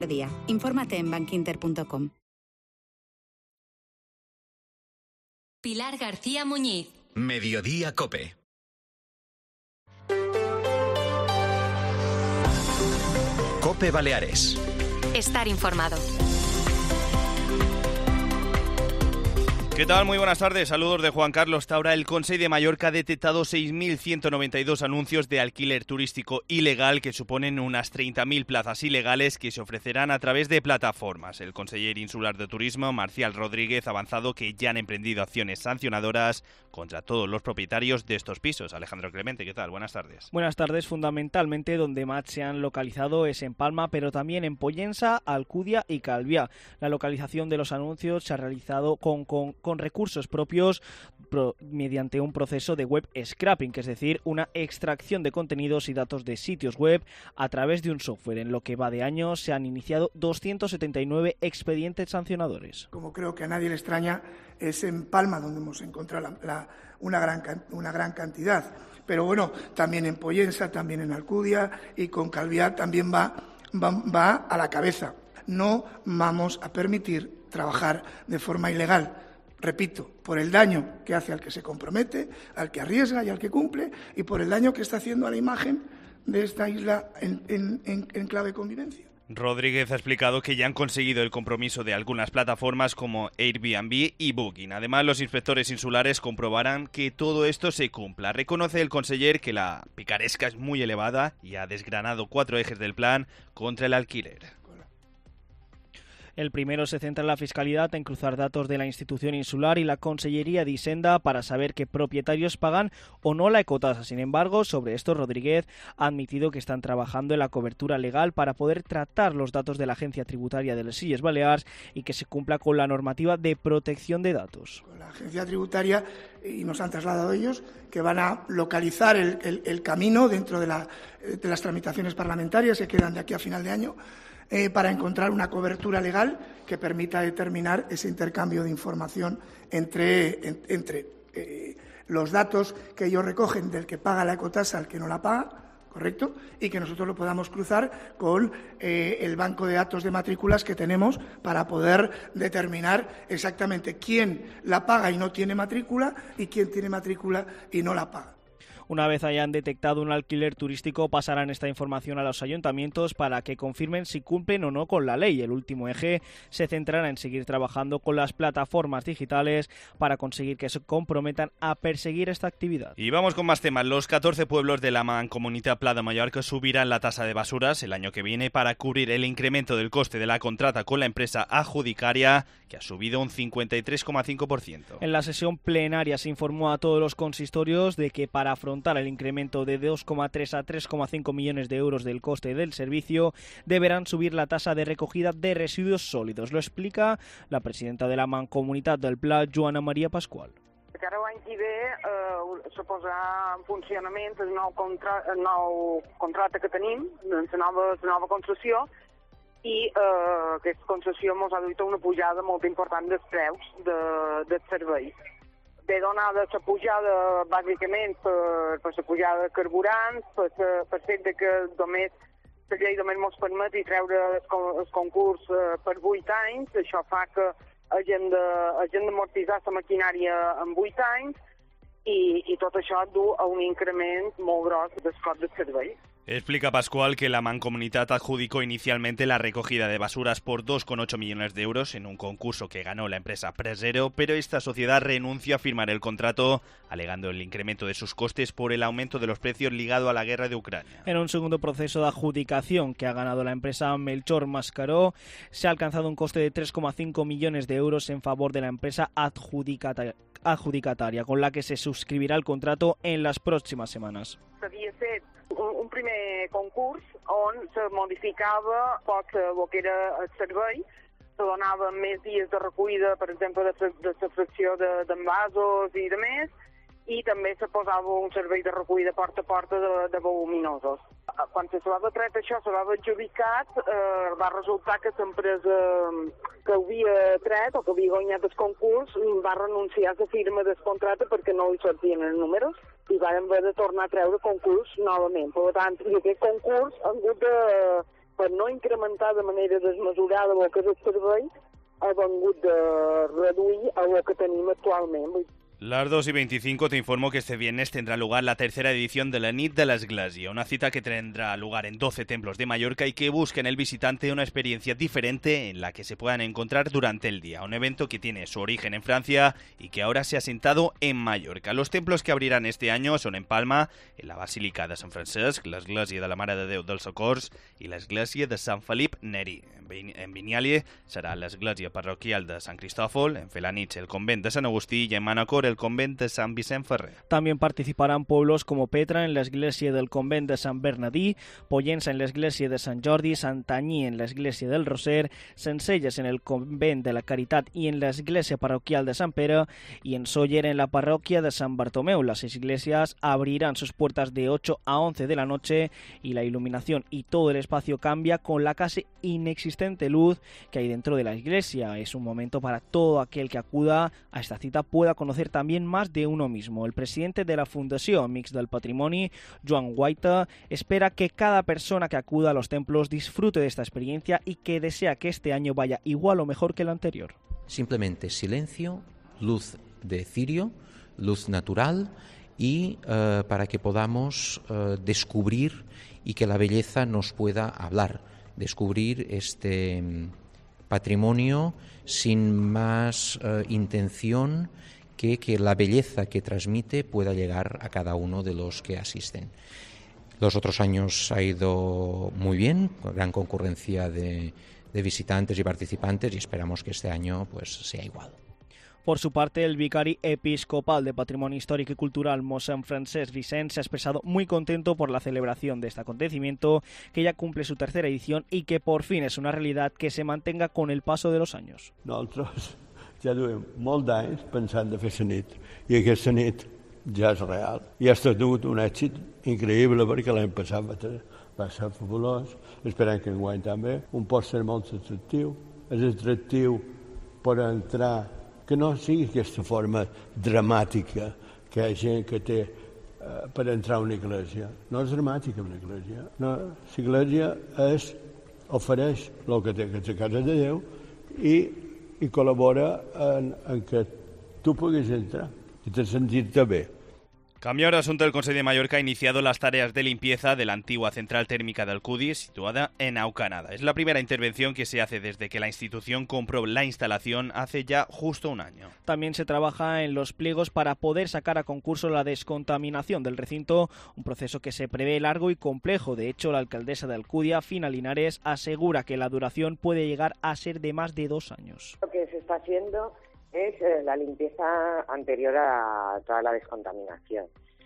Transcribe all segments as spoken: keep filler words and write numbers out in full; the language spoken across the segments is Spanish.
Día. Infórmate en bankinter punto com. Pilar García Muñiz. Mediodía COPE. COPE Baleares. Estar informado. ¿Qué tal? Muy buenas tardes. Saludos de Juan Carlos Taura. El Consell de Mallorca ha detectado seis mil ciento noventa y dos anuncios de alquiler turístico ilegal que suponen unas treinta mil plazas ilegales que se ofrecerán a través de plataformas. El conseller insular de Turismo, Marcial Rodríguez, ha avanzado que ya han emprendido acciones sancionadoras contra todos los propietarios de estos pisos. Alejandro Clemente, ¿qué tal? Buenas tardes. Buenas tardes. Fundamentalmente donde más se han localizado es en Palma, pero también en Pollensa, Alcudia y Calviá. La localización de los anuncios se ha realizado con, con, con recursos propios pro, mediante un proceso de web scraping, que es decir, una extracción de contenidos y datos de sitios web a través de un software. En lo que va de año se han iniciado doscientos setenta y nueve expedientes sancionadores. Como creo que a nadie le extraña, es en Palma donde hemos encontrado la, la, una, gran, una gran cantidad. Pero bueno, también en Pollensa, también en Alcudia y con Calviá también va, va, va a la cabeza. No vamos a permitir trabajar de forma ilegal. Repito, por el daño que hace al que se compromete, al que arriesga y al que cumple, y por el daño que está haciendo a la imagen de esta isla en, en, en, en clave de convivencia. Rodríguez ha explicado que ya han conseguido el compromiso de algunas plataformas como Airbnb y Booking. Además, los inspectores insulares comprobarán que todo esto se cumpla. Reconoce el conseller que la picaresca es muy elevada y ha desgranado cuatro ejes del plan contra el alquiler. El primero se centra en la fiscalidad, en cruzar datos de la institución insular y la Consellería de Hisenda para saber qué propietarios pagan o no la ecotasa. Sin embargo, sobre esto Rodríguez ha admitido que están trabajando en la cobertura legal para poder tratar los datos de la Agencia Tributaria de les Illes Balears y que se cumpla con la normativa de protección de datos. Con la Agencia Tributaria, y nos han trasladado ellos, que van a localizar el, el, el camino dentro de, la, de las tramitaciones parlamentarias que quedan de aquí a final de año, Eh, para encontrar una cobertura legal que permita determinar ese intercambio de información entre, en, entre eh, los datos que ellos recogen del que paga la ecotasa al que no la paga, ¿correcto? Y que nosotros lo podamos cruzar con eh, el banco de datos de matrículas que tenemos para poder determinar exactamente quién la paga y no tiene matrícula y quién tiene matrícula y no la paga. Una vez hayan detectado un alquiler turístico, pasarán esta información a los ayuntamientos para que confirmen si cumplen o no con la ley. El último eje se centrará en seguir trabajando con las plataformas digitales para conseguir que se comprometan a perseguir esta actividad. Y vamos con más temas. Los catorce pueblos de la Mancomunitat Pla de Mallorca subirán la tasa de basuras el año que viene para cubrir el incremento del coste de la contrata con la empresa adjudicaria, que ha subido un cincuenta y tres coma cinco por ciento. En la sesión plenaria se informó a todos los consistorios de que para afrontar el incremento de dos coma tres a tres coma cinco millones de euros del coste del servicio, deberán subir la tasa de recogida de residuos sòlidos. Lo explica la presidenta de la Mancomunitat del Pla, Joana Maria Pasqual. Ara l'any que ve eh, se posarà en funcionament el nou, contra, el nou contracte que tenim, la nova, la nova concessió, i eh, aquesta concessió ens ha dut a una pujada molt important dels preus de, dels serveis. Ve donada la pujada bàsicament per, per la pujada de carburants, per, per fet de que només la llei només ens permet treure el, el concurs eh, per vuit anys, això fa que hagin d'amortitzar la maquinària en vuit anys i, i tot això du a un increment molt gros del cost del servei. Explica Pascual que la Mancomunitat adjudicó inicialmente la recogida de basuras por dos coma ocho millones de euros en un concurso que ganó la empresa Presero, pero esta sociedad renunció a firmar el contrato, alegando el incremento de sus costes por el aumento de los precios ligado a la guerra de Ucrania. En un segundo proceso de adjudicación que ha ganado la empresa Melchor Mascaró, se ha alcanzado un coste de tres coma cinco millones de euros en favor de la empresa adjudicataria, adjudicataria, con la que se suscribirá el contrato en las próximas semanas. S'havia fet un primer concurs on se modificava poc el que era el servei, se donaven més dies de recollida, per exemple, de, de la fracció d'envasos i de més, i també se posava un servei de recollida porta a porta de, de voluminosos. Quan se va tret això, se va adjudicat, eh, va resultar que l'empresa que havia tret o que havia guanyat el concurs va renunciar a la firma del contracte perquè no li sortien els números i van haver de tornar a treure concurs novament. Per tant, aquest concurs ha hagut de per no incrementar de manera desmesurada el que és el servei, ha vengut de reduir el que tenim actualment. Las dos y veinticinco te informo que este viernes tendrá lugar la tercera edición de la Nit de l'Església, una cita que tendrá lugar en doce templos de Mallorca y que busca en el visitante una experiencia diferente en la que se puedan encontrar durante el día. Un evento que tiene su origen en Francia y que ahora se ha asentado en Mallorca. Los templos que abrirán este año son en Palma, en la Basílica de Sant Francesc, l'Església de la Mare de Déu dels Socors i l'Església de Sant Felip Neri. En Vinyali serà l'Església Parroquial de Sant Cristòfol, en Felanitx el Convent de Sant Agustí y en Manacor el Convent de San Vicent Ferrer. También participarán pueblos como Petra en la iglesia del Convent de San Bernadí, Pollença en la iglesia de Sant Jordi, Santanyí en la iglesia del Roser, Sencelles en el Convent de la Caritat y en la iglesia parroquial de Sant Pere y en Sóller en la parroquia de San Bartomeu. Las iglesias abrirán sus puertas de ocho a once de la noche y la iluminación y todo el espacio cambia con la casi inexistente luz que hay dentro de la iglesia. Es un momento para todo aquel que acuda a esta cita pueda conocer también más de uno mismo. El presidente de la Fundació Amics del Patrimoni, Joan Guaita, espera que cada persona que acuda a los templos disfrute de esta experiencia y que desea que este año vaya igual o mejor que el anterior. Simplemente silencio, luz de cirio, luz natural y uh, para que podamos uh, descubrir y que la belleza nos pueda hablar. Descubrir este patrimonio sin más uh, intención que que la belleza que transmite pueda llegar a cada uno de los que asisten. Los otros años ha ido muy bien, con gran concurrencia de, de visitantes y participantes y esperamos que este año pues sea igual. Por su parte, el vicari episcopal de Patrimonio Histórico y Cultural, Mossèn Francesc Vicent, se ha expresado muy contento por la celebración de este acontecimiento, que ya cumple su tercera edición y que por fin es una realidad que se mantenga con el paso de los años. Nosaltres ja duem molt d'anys pensant de fer la nit, i aquesta nit ja és real. I ha estat un èxit increïble perquè l'any passat va, ter, va ser fabulós, esperem que enguany també. Un pot ser molt atractiu, és atractiu per entrar, que no sigui aquesta forma dramàtica que hi ha gent que té eh, per entrar a una església. No és dramàtica una església. No, l'església és, ofereix el que té, que és a casa de Déu, i, i col·labora en, en que tu puguis entrar i te sentir-te bé. Cambiando de asunto, el Consejo de Mallorca ha iniciado las tareas de limpieza de la antigua central térmica del Cudi, situada en Aucanada. Es la primera intervención que se hace desde que la institución compró la instalación hace ya justo un año. También se trabaja en los pliegos para poder sacar a concurso la descontaminación del recinto, un proceso que se prevé largo y complejo. De hecho, la alcaldesa de Alcudia, Fina Linares, asegura que la duración puede llegar a ser de más de dos años. Lo que se está haciendo es eh, la limpieza anterior a toda la descontaminación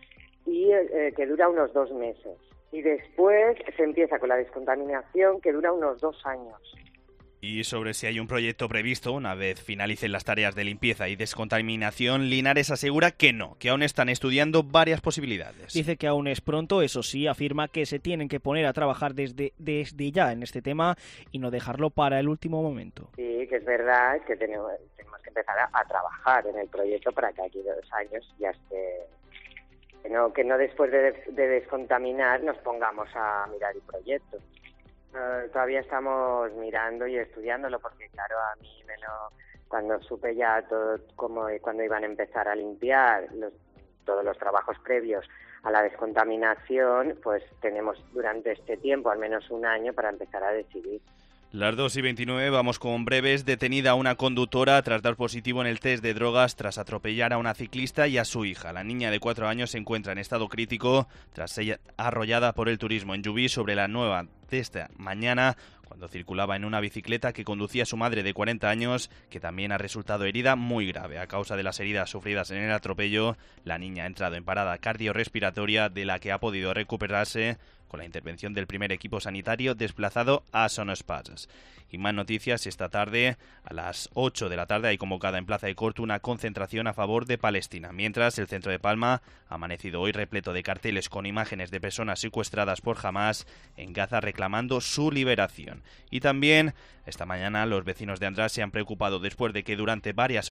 y eh, que dura unos dos meses y después se empieza con la descontaminación que dura unos dos años. Y sobre si hay un proyecto previsto una vez finalicen las tareas de limpieza y descontaminación, Linares asegura que no, que aún están estudiando varias posibilidades. Dice que aún es pronto, eso sí, afirma que se tienen que poner a trabajar desde, desde ya en este tema y no dejarlo para el último momento. Sí, que es verdad que tenemos, tenemos que empezar a, a trabajar en el proyecto para que aquí dos años ya esté... Que no, que no después de, de descontaminar nos pongamos a mirar el proyecto. Uh, todavía estamos mirando y estudiándolo porque, claro, a mí me lo, cuando supe ya todo como cuando iban a empezar a limpiar los, todos los trabajos previos a la descontaminación, pues tenemos durante este tiempo, al menos un año, para empezar a decidir. Las dos y veintinueve, vamos con breves. Detenida una conductora tras dar positivo en el test de drogas tras atropellar a una ciclista y a su hija. La niña de cuatro años se encuentra en estado crítico tras ser arrollada por el turismo en Llubí sobre la nueva de esta mañana, cuando circulaba en una bicicleta que conducía su madre de cuarenta años, que también ha resultado herida muy grave. A causa de las heridas sufridas en el atropello, la niña ha entrado en parada cardiorrespiratoria, de la que ha podido recuperarse con la intervención del primer equipo sanitario desplazado a Son Espases. Y más noticias: esta tarde, a las ocho de la tarde, hay convocada en Plaza de Corto una concentración a favor de Palestina, mientras el centro de Palma ha amanecido hoy repleto de carteles con imágenes de personas secuestradas por Hamás en Gaza reclamando su liberación. Y también, esta mañana, los vecinos de András se han preocupado después de que durante varias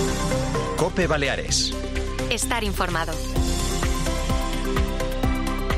COPE Baleares. Estar informado.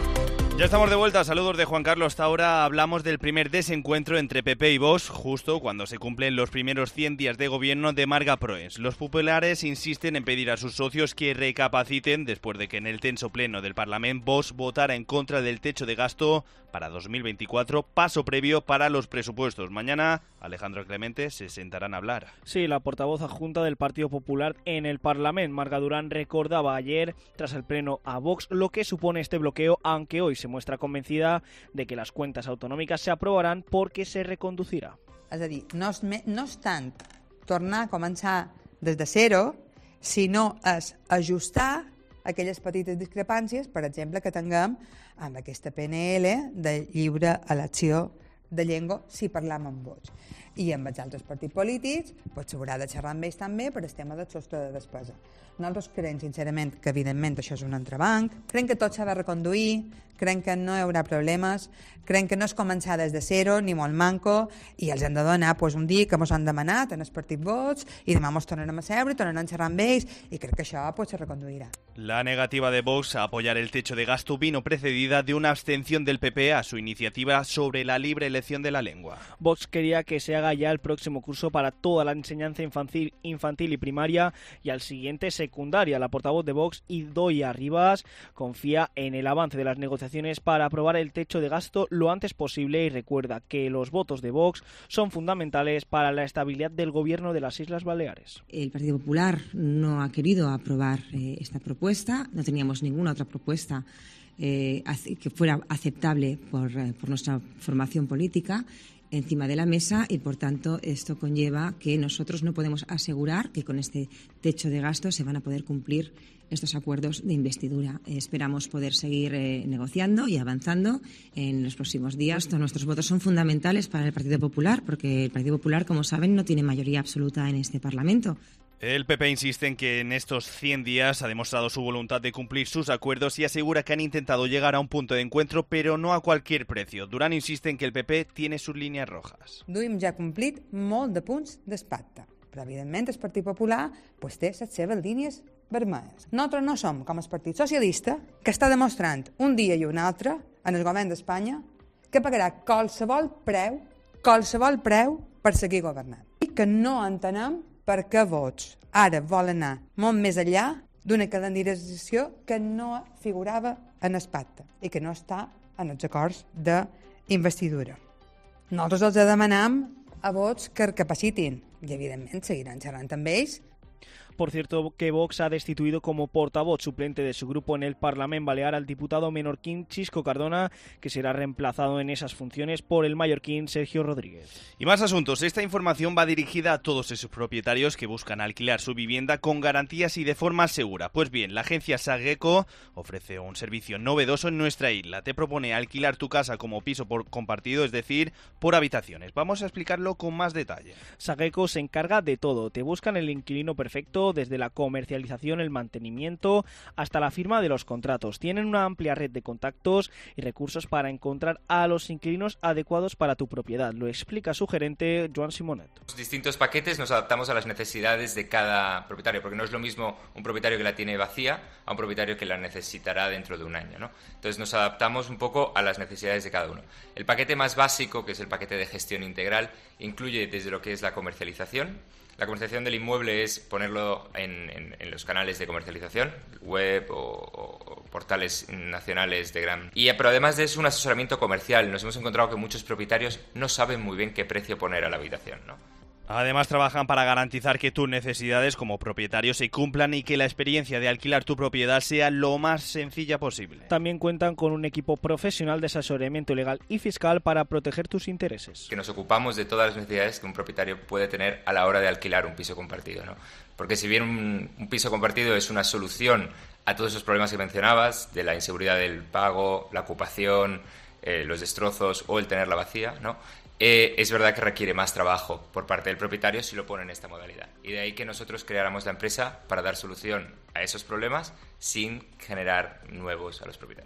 Ya estamos de vuelta, saludos de Juan Carlos. Hasta ahora hablamos del primer desencuentro entre P P y Vox, justo cuando se cumplen los primeros cien días de gobierno de Marga Proens. Los populares insisten en pedir a sus socios que recapaciten después de que en el tenso pleno del Parlamento Vox votara en contra del techo de gasto para dos mil veinticuatro, paso previo para los presupuestos. Mañana Alejandro Clemente se sentarán a hablar. Sí, la portavoz adjunta del Partido Popular en el Parlamento, Marga Durán, recordaba ayer, tras el pleno a Vox, lo que supone este bloqueo, aunque hoy se muestra convencida de que las cuentas autonòmiques se aprovarán porque se reconducirà. És a dir, no és, me, no és tant tornar a començar des de zero, sinó és ajustar aquelles petites discrepàncies, per exemple, que tinguem amb aquesta P N L de lliure elecció de llengua si parlam amb vots. I amb els altres partits polítics pues, s'haurà de xerrar amb ells també per el tema del sostre de despesa. Nosaltres creiem, sincerament, que evidentment això és un entrebanc, creiem que tot s'ha de reconduir, creiem que no hi haurà problemes, creiem que no és començar des de zero, ni molt manco, i els hem de donar pues, un dia que ens han demanat en el partit vots, i demà ens tornarem a seure, tornarem a xerrar amb ells, i crec que això pues, se reconduirà. La negativa de Vox a apoyar el techo de gasto vino precedida de una abstención del P P a su iniciativa sobre la libre elección de la lengua. Vox quería que se haga ya el próximo curso para toda la enseñanza infantil, infantil y primaria y al siguiente secundaria. La portavoz de Vox, Idoia Rivas, confía en el avance de las negociaciones para aprobar el techo de gasto lo antes posible y recuerda que los votos de Vox son fundamentales para la estabilidad del gobierno de las Islas Baleares. El Partido Popular no ha querido aprobar eh, esta propuesta, no teníamos ninguna otra propuesta eh, que fuera aceptable por, eh, por nuestra formación política encima de la mesa y, por tanto, esto conlleva que nosotros no podemos asegurar que con este techo de gasto se van a poder cumplir estos acuerdos de investidura. Eh, esperamos poder seguir eh, negociando y avanzando en los próximos días. Estos, nuestros votos son fundamentales para el Partido Popular porque el Partido Popular, como saben, no tiene mayoría absoluta en este Parlamento. El P P insiste en que en estos cien días ha demostrado su voluntad de cumplir sus acuerdos y asegura que han intentado llegar a un punto de encuentro, pero no a cualquier precio. Durán insiste en que el P P tiene sus líneas rojas. Duim ja complit molt de punts del pacte, però evidentment el Partit Popular pues, té les seves línies vermelles. Nosaltres no som com el Partit Socialista, que està demostrant un dia i un altre en el govern d'Espanya que pagarà qualsevol preu, qualsevol preu per seguir governant. I que no entenem per què Vox ara vol anar molt més enllà d'una calendarització que no figurava en el pacte i que no està en els acords d'investidura. Nosaltres els demanem a Vox que recapacitin i, evidentment, seguiran xerrant amb ells. Por cierto, que Vox ha destituido como portavoz suplente de su grupo en el Parlamento Balear al diputado menorquín Chisco Cardona, que será reemplazado en esas funciones por el mallorquín Sergio Rodríguez. Y más asuntos. Esta información va dirigida a todos esos propietarios que buscan alquilar su vivienda con garantías y de forma segura. Pues bien, la agencia Sageco ofrece un servicio novedoso en nuestra isla. Te propone alquilar tu casa como piso por compartido, es decir, por habitaciones. Vamos a explicarlo con más detalle. Sageco se encarga de todo. Te buscan el inquilino perfecto, desde la comercialización, el mantenimiento, hasta la firma de los contratos. Tienen una amplia red de contactos y recursos para encontrar a los inquilinos adecuados para tu propiedad. Lo explica su gerente, Joan Simonet. Los distintos paquetes nos adaptamos a las necesidades de cada propietario, porque no es lo mismo un propietario que la tiene vacía a un propietario que la necesitará dentro de un año, ¿no? Entonces nos adaptamos un poco a las necesidades de cada uno. El paquete más básico, que es el paquete de gestión integral, incluye desde lo que es la comercialización. La comercialización del inmueble es ponerlo en, en, en los canales de comercialización, web o, o, o portales nacionales de gran... Y, pero además de eso, un asesoramiento comercial. Nos hemos encontrado que muchos propietarios no saben muy bien qué precio poner a la habitación, ¿no? Además, trabajan para garantizar que tus necesidades como propietario se cumplan y que la experiencia de alquilar tu propiedad sea lo más sencilla posible. También cuentan con un equipo profesional de asesoramiento legal y fiscal para proteger tus intereses. Que nos ocupamos de todas las necesidades que un propietario puede tener a la hora de alquilar un piso compartido, ¿no? Porque si bien un, un piso compartido es una solución a todos esos problemas que mencionabas, de la inseguridad del pago, la ocupación, eh, los destrozos o el tenerla vacía, ¿no? Eh, es verdad que requiere más trabajo por parte del propietario si lo pone en esta modalidad. Y de ahí que nosotros creáramos la empresa para dar solución a esos problemas sin generar nuevos a los propietarios.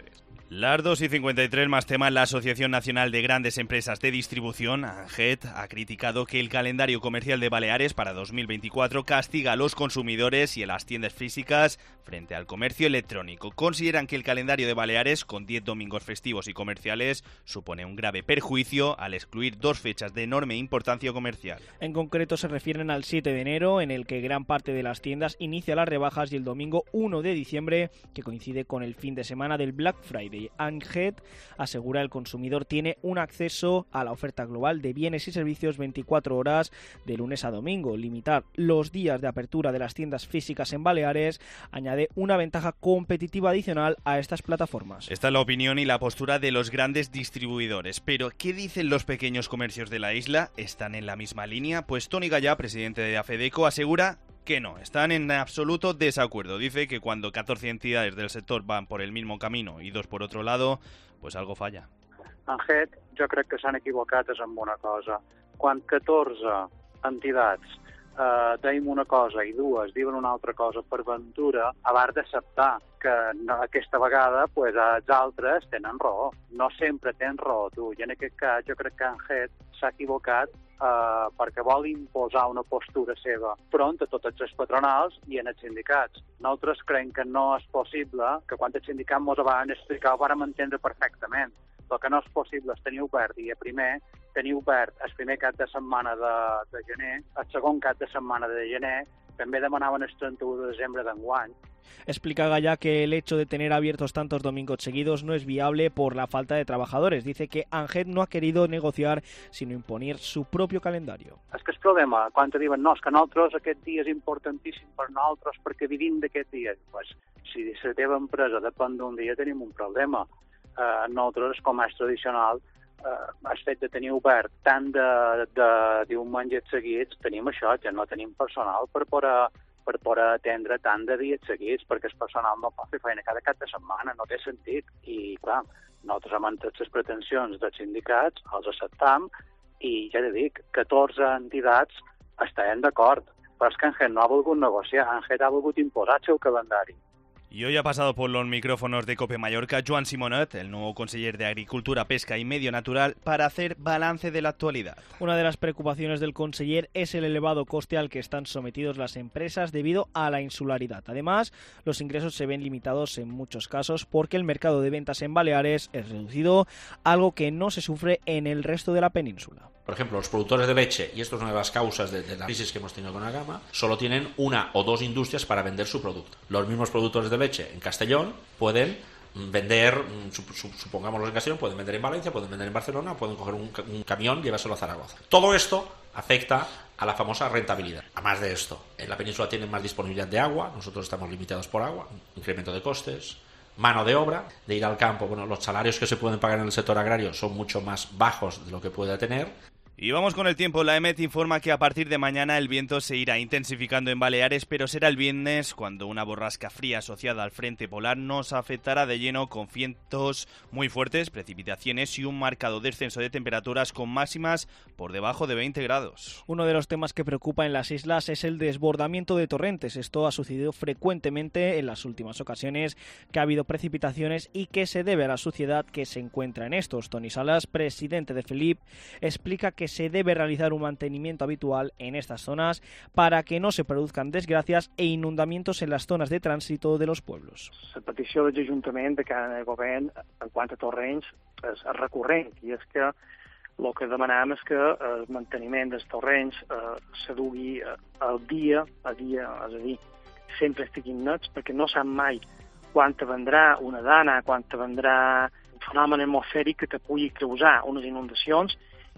Las dos y cincuenta y tres, más tema. La Asociación Nacional de Grandes Empresas de Distribución, ANGED, ha criticado que el calendario comercial de Baleares para dos mil veinticuatro castiga a los consumidores y a las tiendas físicas frente al comercio electrónico. Consideran que el calendario de Baleares, con diez domingos festivos y comerciales, supone un grave perjuicio al excluir dos fechas de enorme importancia comercial. En concreto se refieren al siete de enero, en el que gran parte de las tiendas inicia las rebajas, y el domingo uno de diciembre, que coincide con el fin de semana del Black Friday. ANGED asegura que el consumidor tiene un acceso a la oferta global de bienes y servicios veinticuatro horas de lunes a domingo. Limitar los días de apertura de las tiendas físicas en Baleares añade una ventaja competitiva adicional a estas plataformas. Esta es la opinión y la postura de los grandes distribuidores. Pero, ¿qué dicen los pequeños comercios de la isla? ¿Están en la misma línea? Pues Toni Gallá, presidente de AFEDECO, asegura que no, están en absoluto desacuerdo. Dice que cuando catorze entidades del sector van por el mismo camino y dos por otro lado, pues algo falla. ANGED, jo crec que s'han equivocat és amb una cosa. Quan catorze entitats eh, deim una cosa i dues diuen una altra cosa per ventura, a l'art d'acceptar que no, aquesta vegada pues, els altres tenen raó. No sempre tenen raó tu, i en aquest cas jo crec que ANGED s'ha equivocat Uh, perquè vol imposar una postura seva front a tots els patronals i en els sindicats. Nosaltres creiem que no és possible, que quan els sindicats ens ho van explicar ho vam entendre perfectament. El que no és possible és tenir obert dia primer, tenir obert el primer cap de setmana de, de gener, el segon cap de setmana de gener, també demanaven el trenta-u de desembre d'enguany. Explica Gallá que el hecho de tener abiertos tantos domingos seguidos no es viable por la falta de trabajadores. Dice que ANGED no ha querido negociar, sino imponer su propio calendario. És que el problema, quan te diuen no, és que nosaltres aquest dia és importantíssim per nosaltres perquè vivim d'aquest dia, pues, si la teva empresa depèn d'un dia tenim un problema. Uh, nosaltres, el comerç tradicional, uh, el fet de tenir obert tant de, de diumenges seguits, tenim això, ja no tenim personal per poder per poder atendre tant de dies seguits, perquè el personal no pot fer feina cada cap de setmana, no té sentit. I, clar, nosaltres amb totes les pretensions dels sindicats els acceptam i, ja te dic, catorze entitats estaven d'acord, però és que ANGED no ha volgut negociar, ANGED ha volgut imposar el seu calendari. Y hoy ha pasado por los micrófonos de COPE Mallorca Joan Simonet, el nuevo conseller de Agricultura, Pesca y Medio Natural, para hacer balance de la actualidad. Una de las preocupaciones del conseller es el elevado coste al que están sometidos las empresas debido a la insularidad. Además, los ingresos se ven limitados en muchos casos porque el mercado de ventas en Baleares es reducido, algo que no se sufre en el resto de la península. Por ejemplo, los productores de leche, y esto es una de las causas de, de la crisis que hemos tenido con Agama, solo tienen una o dos industrias para vender su producto. Los mismos productores de leche en Castellón pueden vender, supongamos en Castellón, pueden vender en Valencia, pueden vender en Barcelona, pueden coger un, un camión y llevárselo a Zaragoza. Todo esto afecta a la famosa rentabilidad. Además de esto, en la península tienen más disponibilidad de agua, nosotros estamos limitados por agua, incremento de costes, mano de obra, de ir al campo. Bueno, los salarios que se pueden pagar en el sector agrario son mucho más bajos de lo que puede tener. Y vamos con el tiempo. La EMET informa que a partir de mañana el viento se irá intensificando en Baleares, pero será el viernes cuando una borrasca fría asociada al frente polar nos afectará de lleno con vientos muy fuertes, precipitaciones y un marcado descenso de temperaturas con máximas por debajo de veinte grados. Uno de los temas que preocupa en las islas es el desbordamiento de torrentes. Esto ha sucedido frecuentemente en las últimas ocasiones que ha habido precipitaciones y que se debe a la suciedad que se encuentra en estos. Toni Salas, presidente de FELIP, explica que se debe realizar un mantenimiento habitual en estas zonas para que no se produzcan desgracias e inundamientos en las zonas de tránsito de los pueblos. La petició de l'Ajuntament de cada govern en quant a torrents és recurrent, i és que el que demanem és que el manteniment dels torrents eh, se dugui al dia a dia, és a dir, sempre estiguin nets, perquè no sap mai quan te vendrà una dana, quan te vendrà un fenomen atmosfèric que te pugui causar unes inundacions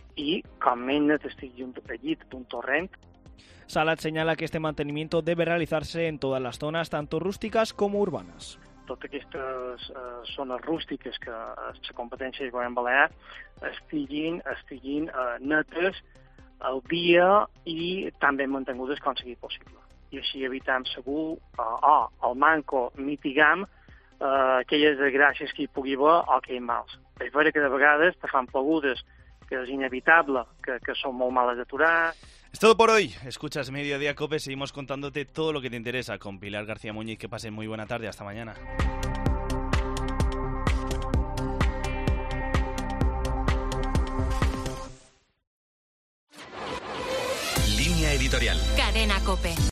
y com més net estigui un pellit d'un torrent. Salat señala que este mantenimiento debe realizarse en todas las zonas, tanto rústicas como urbanas. Totes aquestes uh, zones rústiques que uh, la competència del govern balear estiguin, estiguin uh, netes al dia i tan ben mantingudes com sigui possible. I així evitam segur, uh, o el manco mitigam uh, aquelles desgràcies que hi pugui haver o aquells mals. És vera que de vegades te fan plogudes que es inevitable, que, que son muy malas de aturar. Es todo por hoy. Escuchas Mediodía COPE. Seguimos contándote todo lo que te interesa con Pilar García Muñiz. Que pasen muy buena tarde. Hasta mañana. editorial. Cadena COPE.